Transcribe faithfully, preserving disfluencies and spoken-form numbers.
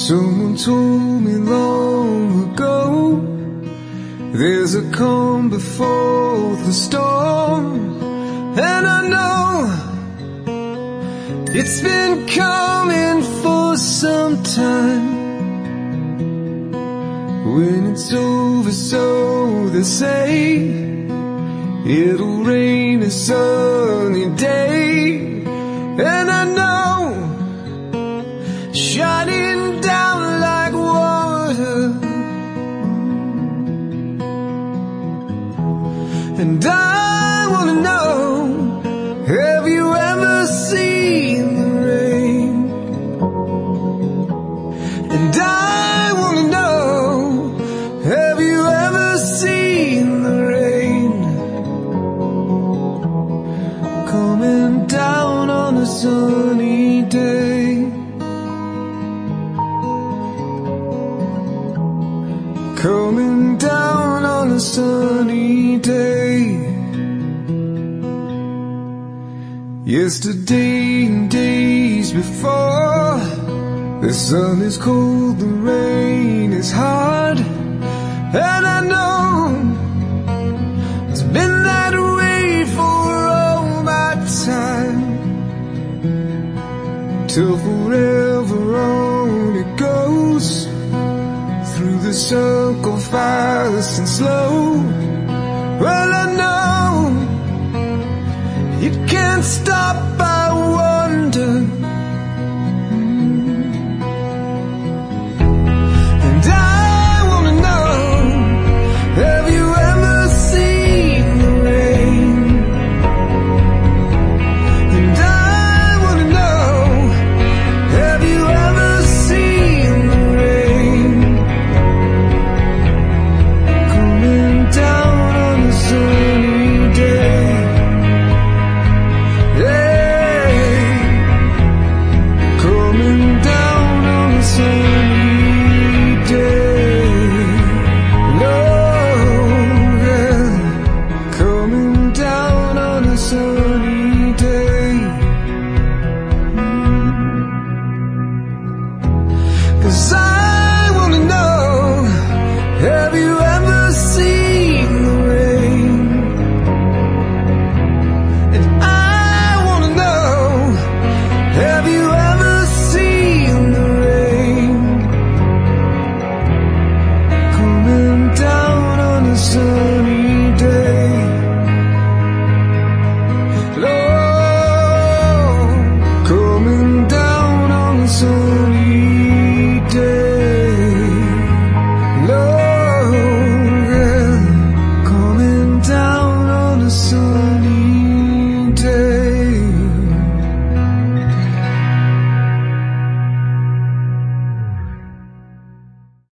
Someone told me long ago, there's a calm before the storm. And I know it's been coming for some time. When it's over, so they say, it'll rain a sunny day. And I know, shining down like water. And I wanna know, have you ever seen the rain? And I wanna know, have you ever seen the rain? Coming down on a sunny day. Coming down on a sunny day. Yesterday and days before, the sun is cold, the rain is hard. And I know it's been that way for all my time, till forever on it goes, through the circle fast and slow. Well, I know it can't stop.